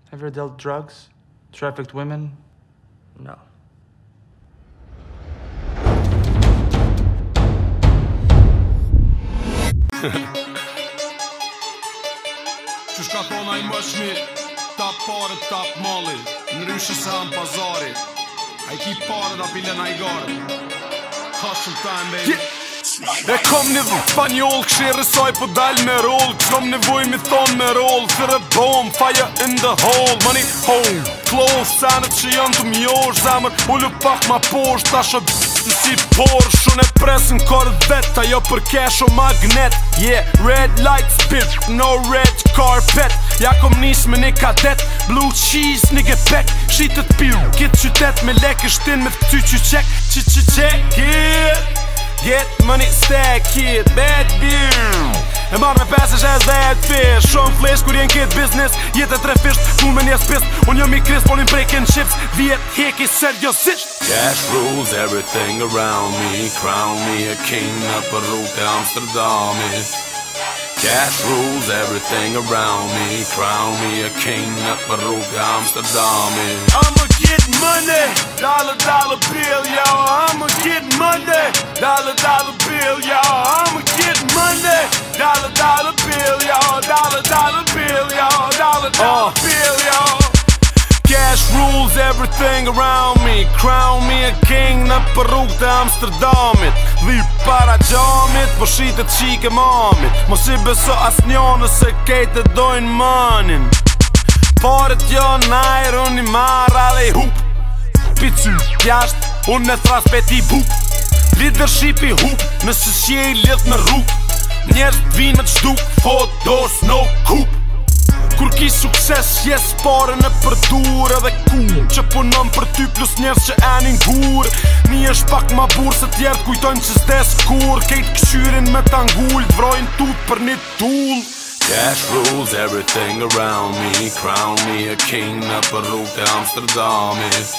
Have you ever dealt drugs? Trafficked women? No. Qysh ka thona I mëshmi, tap pare, tap mali, në ryshë se ham pazarit. A I ki pare da pilen a I gare. Hustle time, baby. E kom një spanjol, kshirë saj po dal me roll. Kom nevoj mi thon me roll, thire bomb, fire in the hole. Money home, close, sanet që janë të mjosh. Zemër, ullu pak ma posht, ta shë në si Porsche. Unë e presin Corvette, ajo për cash o magnet. Yeah, red lights, bitch, no red carpet. Ja kom nis me një kadet, blue cheese, një gepek. Shitët piu, kitë qytet me lek, shtin me të ty qek. Qek, yeah. Get money, stack, kid, bad beer. E marrë me pesësh as that fish. Shumë flesh kur jen kid business. Jetë e tre fisht, pun me njes pist. Unë jom I kris, po një breaking chips. Vjet heki seriosisht. Cash rules everything around me. Crown me a king në për rrugë e Amsterdamit. Cash rules everything around me. Crown me a king në për rrugë e Amsterdamit. I'ma get money, dollar bill, yo. I'ma get money, dollar bill, yo. I'ma get money, dollar bill, yo. Dollar bill, yo. Dollar bill, yo. Cash rules everything around me. Crown me a king në për rrugë të Amsterdamit. Dhir para gjamit, po shitet qike mamit. Mos I beso as njone se kejtë dojnë manin. Paret jo najr, unë I marra dhe I hup. Picu pjasht, unë e thras beti bup. Leadership I hup, nëse shje I lidh me rrug. Njerës t'vin me t'shduk, photos no kup. Kur ki sukses, jes pare në përdur edhe ku që punon për ty plus njerës që enin gur. Ni është pak ma bur se tjertë kujtojnë që s'des kur. Kejt këshyrin me t'angull, t'vrojnë tut për një tull. Cash rules everything around me. Crown me a king në për rrugë të Amsterdamit.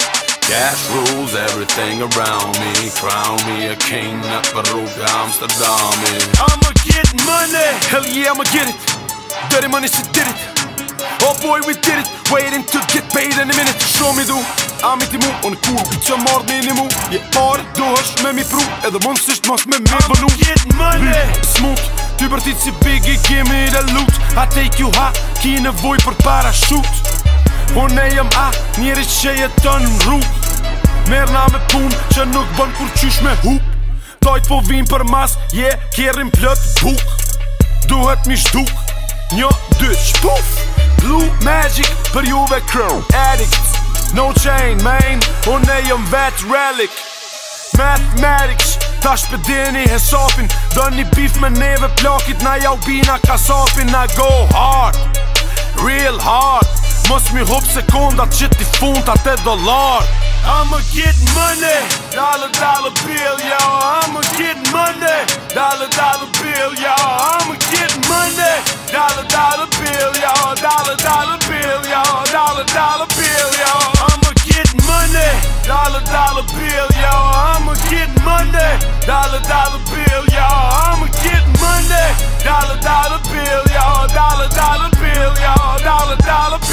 Cash rules everything around me. Crown me a king në për rrugë të Amsterdamit. I'ma get money, hell yeah I'ma get it. Dirty money shit did it. Oh boy we did it. Waiting to get paid in a minute. Show me du, amit I mu. Unë kur që mord me një mu. Je pare do është me mi pru. Edhe mund s'isht mos me me vënu. I'ma get money, smooth. Ty për ti si biggie, give me the loot. I take you high, ki nevoj për parachute. Unë e jëm njeri që jeton në rrug. Merna me pun që nuk bën kur qysh me hup. Dojt po vim për mas, kjerim plët buk. Duhet mi shduk, një, dy, shpuf. Blue magic për juve crow addicts. No chain, man, unë e jëm vet relic. Mathematics, ta shpedini hesapin. Dë një beef me neve plakit, na jau bina kasapin. Na go hard, real hard. Mos mi hup sekundat që ti fund atë dollar. I'ma get money, dollar bill, yo. I'ma get money, dollar bill, yo. I'ma get money, dollar bill, yo. Dollar bill, yo. Dollar bill, yo. I'ma get money, dollar bill, yo. I'ma get money, dollar bill, yo. I'ma get money, dollar bill, yo. Dollar bill, yo. Dollar